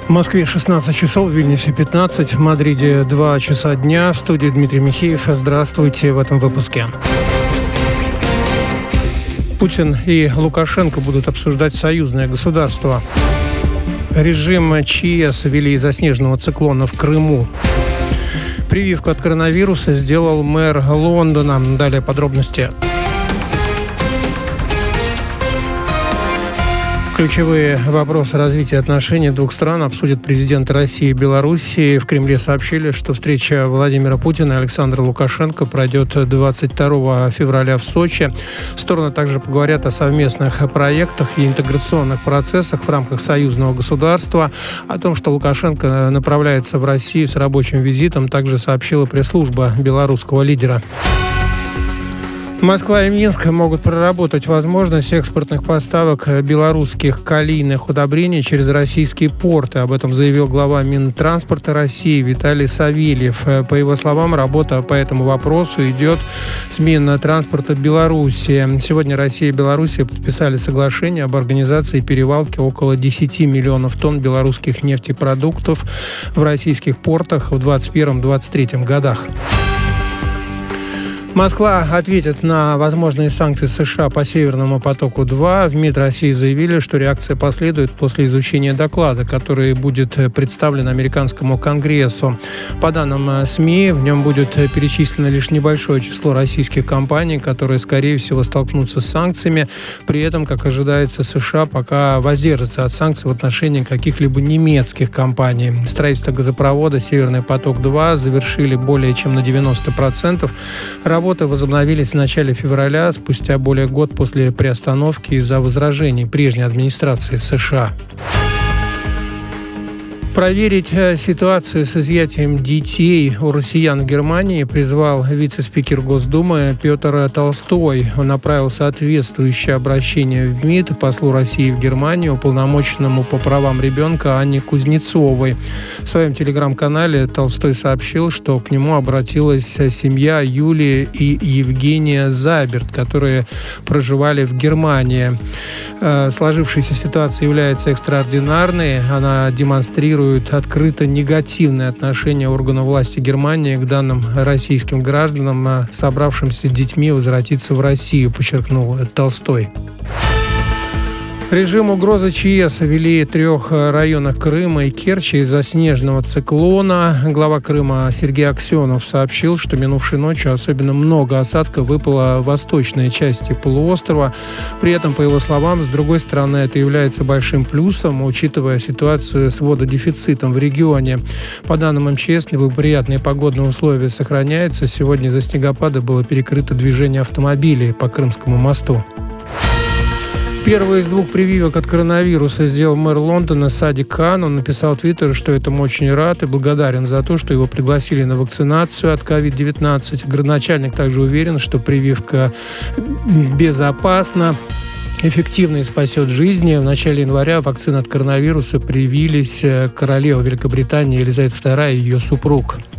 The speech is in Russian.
В Москве 16 часов, в Вильнюсе 15, в Мадриде 2 часа дня. В студии Дмитрий Михеев. Здравствуйте в этом выпуске. Путин и Лукашенко будут обсуждать союзное государство. Режим ЧС ввели из-за снежного циклона в Крыму. Прививку от коронавируса сделал мэр Лондона. Далее подробности. Ключевые вопросы развития отношений двух стран обсудят президенты России и Белоруссии. В Кремле сообщили, что встреча Владимира Путина и Александра Лукашенко пройдет 22 февраля в Сочи. Стороны также поговорят о совместных проектах и интеграционных процессах в рамках союзного государства. О том, что Лукашенко направляется в Россию с рабочим визитом, также сообщила пресс-служба белорусского лидера. Москва и Минск могут проработать возможность экспортных поставок белорусских калийных удобрений через российские порты. Об этом заявил глава Минтранспорта России Виталий Савельев. По его словам, работа по этому вопросу идет с Минтранспорта Беларуси. Сегодня Россия и Белоруссия подписали соглашение об организации перевалки около 10 миллионов тонн белорусских нефтепродуктов в российских портах в 2021-2023 годах. Москва ответит на возможные санкции США по Северному потоку-2. В МИД России заявили, что реакция последует после изучения доклада, который будет представлен американскому Конгрессу. По данным СМИ, в нем будет перечислено лишь небольшое число российских компаний, которые, скорее всего, столкнутся с санкциями. При этом, как ожидается, США пока воздержатся от санкций в отношении каких-либо немецких компаний. Строительство газопровода «Северный поток-2» завершили более чем на 90%. Работы возобновились в начале февраля, спустя более года после приостановки из-за возражений прежней администрации США. Проверить ситуацию с изъятием детей у россиян в Германии призвал вице-спикер Госдумы Петр Толстой. Он направил соответствующее обращение в МИД послу России в Германию, уполномоченному по правам ребенка Анне Кузнецовой. В своем телеграм-канале Толстой сообщил, что к нему обратилась семья Юлии и Евгения Заберт, которые проживали в Германии. Сложившаяся ситуация является экстраординарной. Она демонстрирует открыто негативное отношение органов власти Германии к данным российским гражданам, собравшимся с детьми возвратиться в Россию, подчеркнул Толстой. Режим угрозы ЧС ввели в 3 районах Крыма и Керчи из-за снежного циклона. Глава Крыма Сергей Аксенов сообщил, что минувшей ночью особенно много осадков выпало в восточной части полуострова. При этом, по его словам, с другой стороны, это является большим плюсом, учитывая ситуацию с вододефицитом в регионе. По данным МЧС, неблагоприятные погодные условия сохраняются. Сегодня из-за снегопада было перекрыто движение автомобилей по Крымскому мосту. Первый из 2 прививок от коронавируса сделал мэр Лондона Садик Кан. Он написал в Твиттере, что этому очень рад и благодарен за то, что его пригласили на вакцинацию от COVID-19. Городоначальник также уверен, что прививка безопасна, эффективно и спасет жизни. В начале января вакцины от коронавируса привились королева Великобритании Елизавета II и ее супруг.